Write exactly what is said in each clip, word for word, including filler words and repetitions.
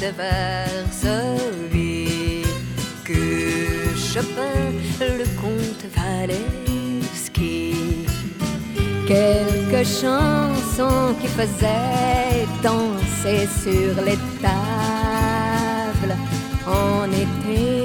de Varsovie que Chopin, le comte Walewski. Quelques chansons qui faisaient danser sur les tables en été.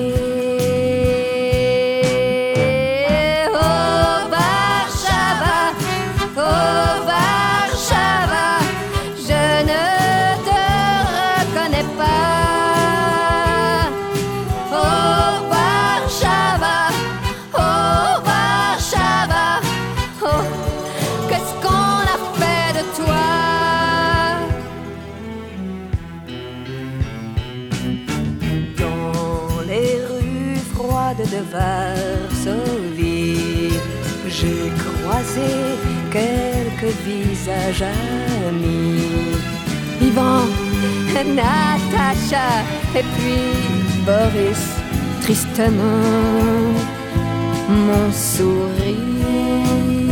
De Varsovie, j'ai croisé quelques visages amis. Ivan, Natacha et puis Boris, tristement, mon sourire.